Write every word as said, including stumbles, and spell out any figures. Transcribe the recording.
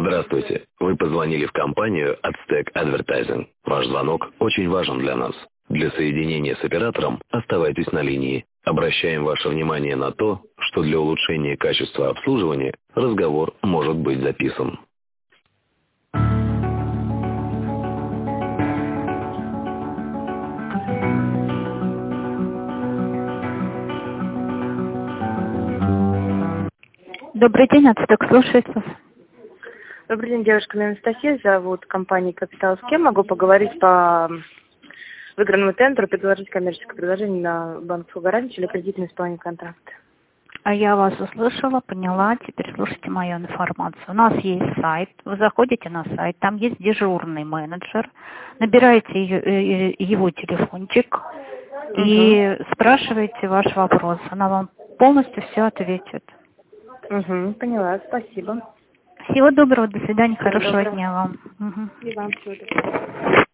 Здравствуйте. Вы позвонили в компанию Aztec Advertising. Ваш звонок очень важен для нас. Для соединения с оператором оставайтесь на линии. Обращаем ваше внимание на то, что для улучшения качества обслуживания разговор может быть записан. Добрый день, Aztec слушает вас. Добрый день, девушка. Меня Анастасия зовут, компания «Капитал». С кем могу поговорить по выигранному тендеру, предложить коммерческое предложение на банковскую гарантию или кредитное исполнение контракта? А я вас услышала, поняла, теперь слушайте мою информацию. У нас есть сайт, вы заходите на сайт, там есть дежурный менеджер, набираете ее, его телефончик угу. и спрашиваете ваш вопрос. Она вам полностью все ответит. Угу, поняла, спасибо. Всего доброго, до свидания, Всего хорошего доброго. дня вам. Угу. И вам всего доброго.